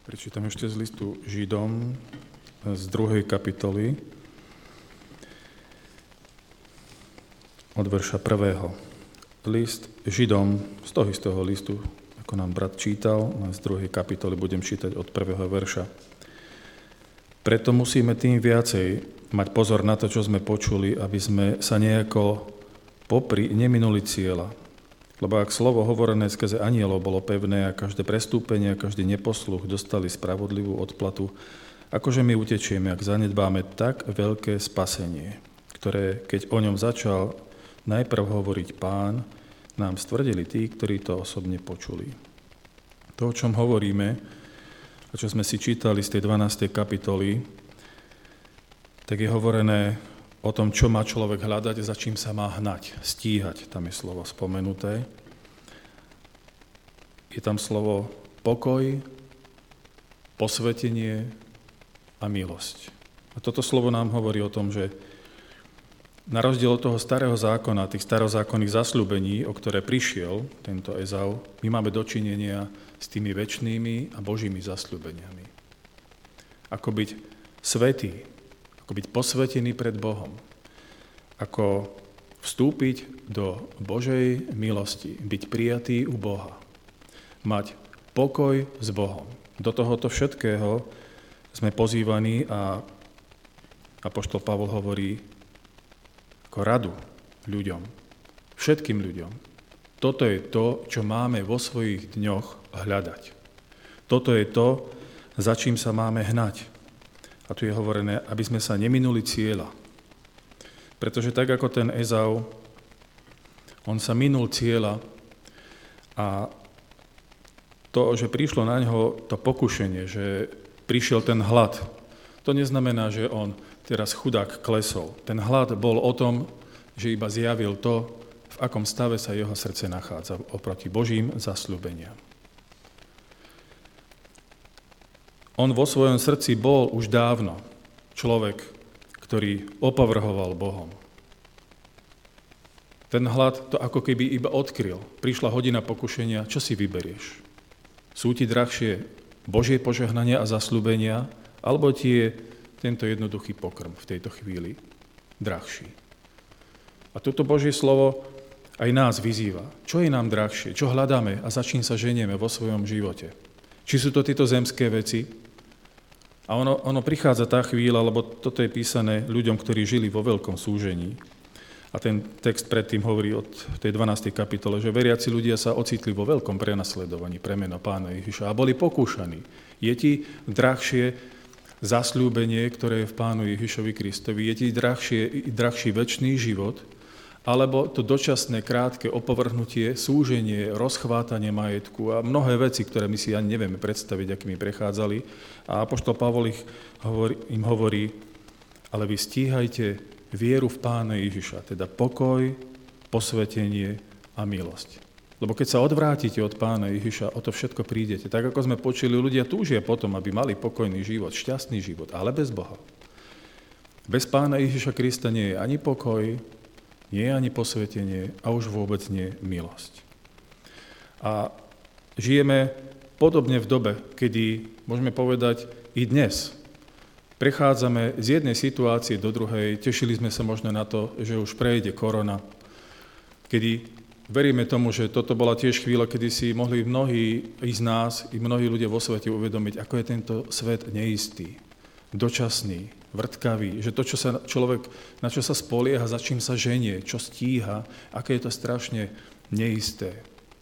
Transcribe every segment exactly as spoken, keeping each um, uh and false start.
Prečítam ešte z listu Židom z druhej kapitoly od verša prvého. List Židom z toho istého listu, ako nám brat čítal, z druhej kapitoly budem čítať od prvého verša. Preto musíme tým viacej mať pozor na to, čo sme počuli, aby sme sa nejako popri neminuli cieľa. Lebo ak slovo hovorené skrze anielov bolo pevné a každé prestúpenie a každý neposluch dostali spravodlivú odplatu, akože my utečieme, ak zanedbáme tak veľké spasenie, ktoré, keď o ňom začal najprv hovoriť Pán, nám stvrdili tí, ktorí to osobne počuli. To, o čom hovoríme, a čo sme si čítali z tej dvanástej kapitoly, tak je hovorené o tom, čo má človek hľadať, za čím sa má hnať, stíhať, tam je slovo spomenuté. Je tam slovo pokoj, posvetenie a milosť. A toto slovo nám hovorí o tom, že na rozdiel od toho starého zákona, tých starozákonných zasľúbení, o ktoré prišiel tento Ezau, my máme dočinenia s tými večnými a božími zasľúbeniami. Ako byť svätý, ako byť posvetený pred Bohom, ako vstúpiť do Božej milosti, byť prijatý u Boha, mať pokoj s Bohom. Do tohoto všetkého sme pozývaní a apoštol Pavol hovorí ako radu ľuďom, všetkým ľuďom. Toto je to, čo máme vo svojich dňoch hľadať. Toto je to, za čím sa máme hnať. A tu je hovorené, aby sme sa neminuli cieľa. Pretože tak ako ten Ezau, on sa minul cieľa a to, že prišlo na ňo to pokušenie, že prišiel ten hlad, to neznamená, že on teraz chudák klesol. Ten hlad bol o tom, že iba zjavil to, v akom stave sa jeho srdce nachádza oproti Božím zasľúbeniam. On vo svojom srdci bol už dávno človek, ktorý opovrhoval Bohom. Ten hlad to ako keby iba odkryl. Prišla hodina pokušenia, čo si vyberieš? Sú ti drahšie Božie požehnania a zasľúbenia, alebo ti je tento jednoduchý pokrm v tejto chvíli drahší? A toto Božie slovo aj nás vyzýva. Čo je nám drahšie? Čo hľadáme a za čím sa ženieme vo svojom živote? Či sú to tieto zemské veci? A ono, ono prichádza tá chvíľa, lebo toto je písané ľuďom, ktorí žili vo veľkom súžení. A ten text predtým hovorí od tej dvanástej kapitole, že veriaci ľudia sa ocitli vo veľkom prenasledovaní pre meno Pána Ježiša a boli pokúšaní. Je ti drahšie zasľúbenie, ktoré je v Pánu Ježišovi Kristovi? Je ti drahšie, drahší večný život? Alebo to dočasné, krátke opovrhnutie, súženie, rozchvátanie majetku a mnohé veci, ktoré my si ani nevieme predstaviť, akými prechádzali. A apoštol Pavol ich hovorí, im hovorí, ale vy stíhajte vieru v Pána Ježiša, teda pokoj, posvetenie a milosť. Lebo keď sa odvrátite od Pána Ježiša, o to všetko prídete. Tak ako sme počuli, ľudia túžia potom, aby mali pokojný život, šťastný život, ale bez Boha. Bez Pána Ježiša Krista nie je ani pokoj, nie je ani posvetenie a už vôbec nie milosť. A žijeme podobne v dobe, kedy, môžeme povedať, i dnes prechádzame z jednej situácie do druhej, tešili sme sa možno na to, že už prejde korona, kedy veríme tomu, že toto bola tiež chvíľa, kedy si mohli mnohí z nás, i mnohí ľudia vo svete uvedomiť, ako je tento svet neistý, dočasný, vrtkavý, že to, čo sa človek, na čo sa spolieha, za čím sa ženie, čo stíha, aké je to strašne neisté.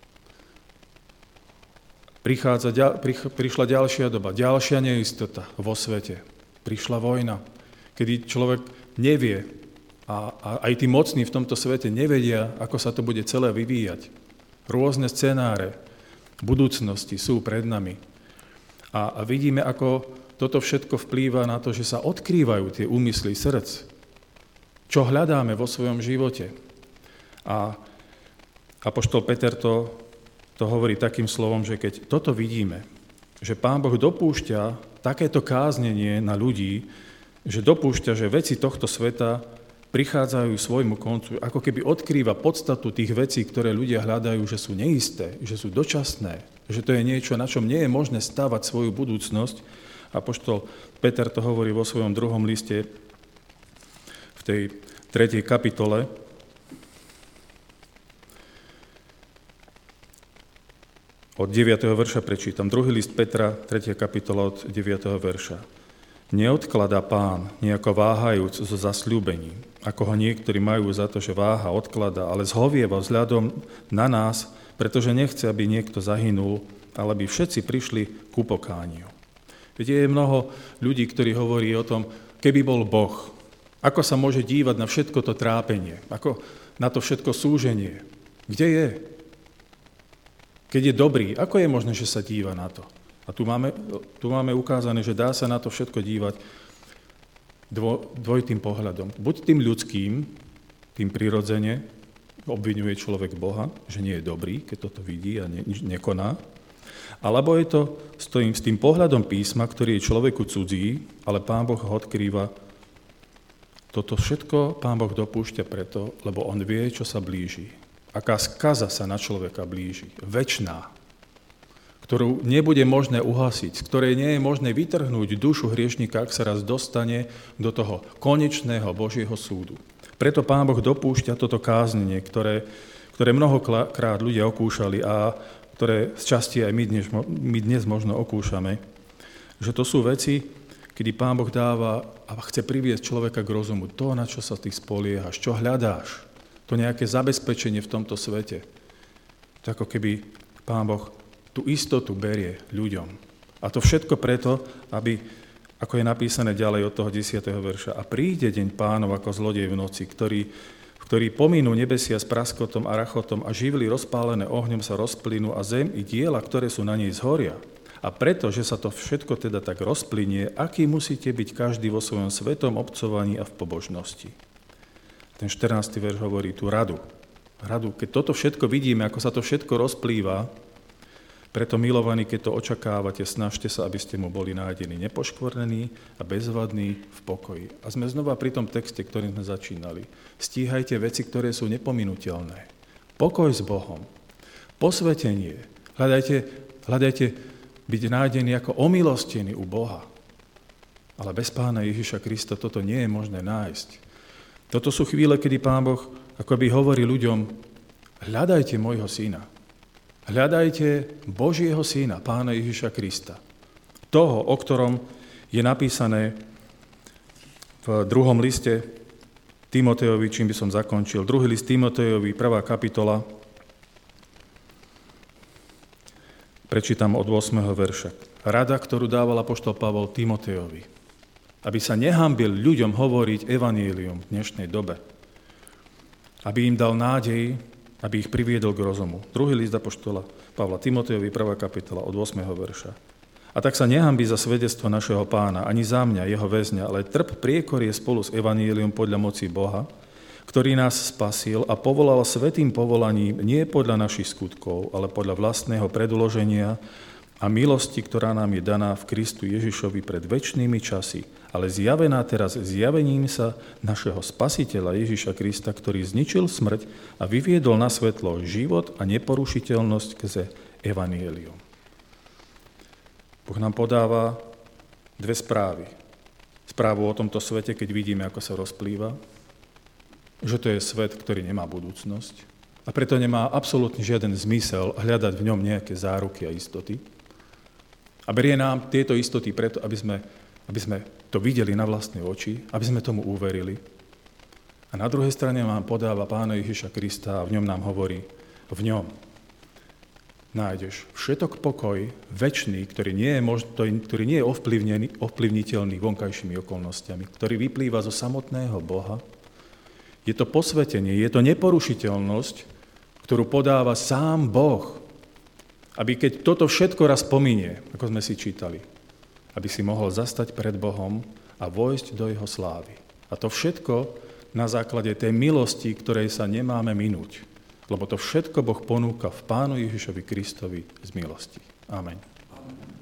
Prichádza, prišla ďalšia doba, ďalšia neistota vo svete. Prišla vojna, kedy človek nevie a, a aj tí mocní v tomto svete nevedia, ako sa to bude celé vyvíjať. Rôzne scenáre budúcnosti sú pred nami. A, a vidíme, ako toto všetko vplýva na to, že sa odkrývajú tie úmysly srdc. Čo hľadáme vo svojom živote? A apoštol Peter to, to hovorí takým slovom, že keď toto vidíme, že Pán Boh dopúšťa takéto káznenie na ľudí, že dopúšťa, že veci tohto sveta prichádzajú svojmu koncu, ako keby odkrýva podstatu tých vecí, ktoré ľudia hľadajú, že sú neisté, že sú dočasné, že to je niečo, na čom nie je možné stavať svoju budúcnosť. Apoštol Peter to hovorí vo svojom druhom liste v tej tretej kapitole. Od deviateho verša prečítam. Druhý list Petra, tretia kapitola od deviateho verša. Neodkladá Pán, nejako váhajúc so zasľúbením, ako ho niektorí majú za to, že váha odklada, ale zhovieva vzhľadom na nás, pretože nechce, aby niekto zahynul, ale aby všetci prišli ku pokániu. Viete, je mnoho ľudí, ktorí hovorí o tom, keby bol Boh, ako sa môže dívať na všetko to trápenie, ako na to všetko súženie. Kde je? Keď je dobrý, ako je možné, že sa díva na to? A tu máme, tu máme ukázané, že dá sa na to všetko dívať dvo, dvojitým pohľadom. Buď tým ľudským, tým prirodzene, obviňuje človek Boha, že nie je dobrý, keď toto vidí a ne, nekoná. Alebo je to s tým, s tým pohľadom písma, ktorý je človeku cudzí, ale Pán Boh ho odkrýva. Toto všetko Pán Boh dopúšťa preto, lebo on vie, čo sa blíži. Aká skaza sa na človeka blíži. Večná. Ktorú nebude možné uhasiť, z ktorej nie je možné vytrhnúť dušu hriešnika, ak sa raz dostane do toho konečného Božieho súdu. Preto Pán Boh dopúšťa toto káznenie, ktoré, ktoré mnohokrát ľudia okúšali a ktoré z časti aj my dnes, my dnes možno okúšame, že to sú veci, kedy Pán Boh dáva a chce priviesť človeka k rozumu. To, na čo sa ty spoliehaš, čo hľadáš, to nejaké zabezpečenie v tomto svete. To ako keby Pán Boh tú istotu berie ľuďom. A to všetko preto, aby, ako je napísané ďalej od toho desiateho verša, a príde deň Pánov ako zlodej v noci, ktorý, ktorý pominú nebesia s praskotom a rachotom a živly rozpálené ohňom sa rozplynú a zem i diela, ktoré sú na nej zhoria. A preto, že sa to všetko teda tak rozplynie, aký musíte byť každý vo svojom svetom obcovaní a v pobožnosti. Ten štrnásty verš hovorí tú radu. Radu, keď toto všetko vidíme, ako sa to všetko rozplýva, preto, milovaní, keď to očakávate, snažte sa, aby ste mu boli nájdení nepoškvrnení a bezvadní v pokoji. A sme znova pri tom texte, ktorým sme začínali. Stíhajte veci, ktoré sú nepominuteľné. Pokoj s Bohom, posvetenie. Hľadajte, hľadajte byť nájdení ako omilostení u Boha. Ale bez Pána Ježiša Krista toto nie je možné nájsť. Toto sú chvíle, kedy Pán Boh akoby hovorí ľuďom, hľadajte môjho syna. Hľadajte Božieho syna, Pána Ježiša Krista. Toho, o ktorom je napísané v druhom liste Timotejovi, čím by som zakončil. Druhý list Timotejovi, prvá kapitola. Prečítam od ôsmeho verša. Rada, ktorú dával apoštol Pavol Timotejovi, aby sa nehanbil ľuďom hovoriť evanjelium v dnešnej dobe. Aby im dal nádej, aby ich priviedol k rozumu. Druhý list apoštola Pavla Timotejovi, prvá kapitola od ôsmeho verša. A tak sa nehanbí za svedectvo našeho Pána, ani za mňa, jeho väzňa, ale trp priekorie spolu s evanjelium podľa moci Boha, ktorý nás spasil a povolal svätým povolaním nie podľa našich skutkov, ale podľa vlastného predloženia a milosti, ktorá nám je daná v Kristu Ježišovi pred večnými časy, ale zjavená teraz zjavením sa našeho Spasiteľa Ježiša Krista, ktorý zničil smrť a vyviedol na svetlo život a neporušiteľnosť skrze evanjelium. Boh nám podáva dve správy. Správu o tomto svete, keď vidíme, ako sa rozplýva, že to je svet, ktorý nemá budúcnosť a preto nemá absolútne žiaden zmysel hľadať v ňom nejaké záruky a istoty. A berie nám tieto istoty preto, aby sme, aby sme to videli na vlastné oči, aby sme tomu uverili. A na druhej strane nám podáva Pána Ježiša Krista a v ňom nám hovorí, v ňom nájdeš všetok pokoj, večný, ktorý nie je, mož, ktorý nie je ovplyvnený, ovplyvniteľný vonkajšími okolnostiami, ktorý vyplýva zo samotného Boha. Je to posvetenie, je to neporušiteľnosť, ktorú podáva sám Boh, aby keď toto všetko raz pominie, ako sme si čítali, aby si mohol zastať pred Bohom a vojsť do jeho slávy. A to všetko na základe tej milosti, ktorej sa nemáme minúť. Lebo to všetko Boh ponúka v Pánu Ježišovi Kristovi z milosti. Amen.